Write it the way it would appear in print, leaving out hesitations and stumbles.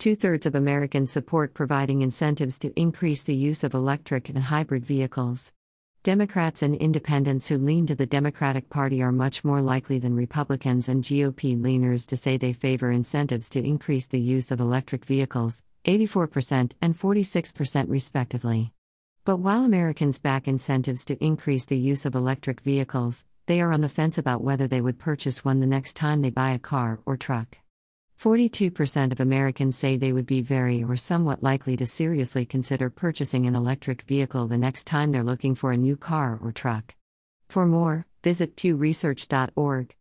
Two-thirds of Americans support providing incentives to increase the use of electric and hybrid vehicles. Democrats and independents who lean to the Democratic Party are much more likely than Republicans and GOP leaners to say they favor incentives to increase the use of electric vehicles, 84% and 46% respectively. But while Americans back incentives to increase the use of electric vehicles, they are on the fence about whether they would purchase one the next time they buy a car or truck. 42% of Americans say they would be very or somewhat likely to seriously consider purchasing an electric vehicle the next time they're looking for a new car or truck. For more, visit pewresearch.org.